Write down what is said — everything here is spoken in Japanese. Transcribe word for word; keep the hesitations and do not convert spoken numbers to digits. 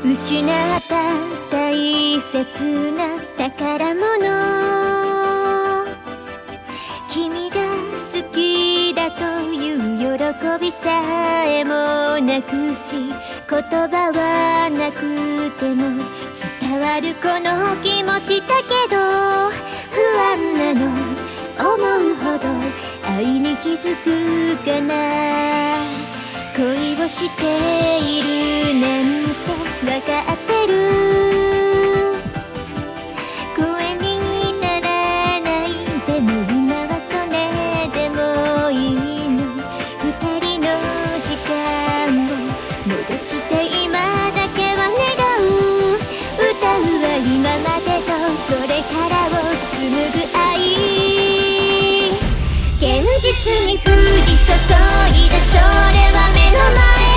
失った大切な宝物、君が好きだという喜びさえもなくし、言葉はなくても伝わるこの気持ちだけど、不安なの思うほど愛に気づくかな。恋をしているなんてわかってる、声にならない、でも今はそれでもいいの。二人の時間を戻して今だけは願う。歌うは今までとこれからを紡ぐ愛、現実に降り注いだそれは目の前。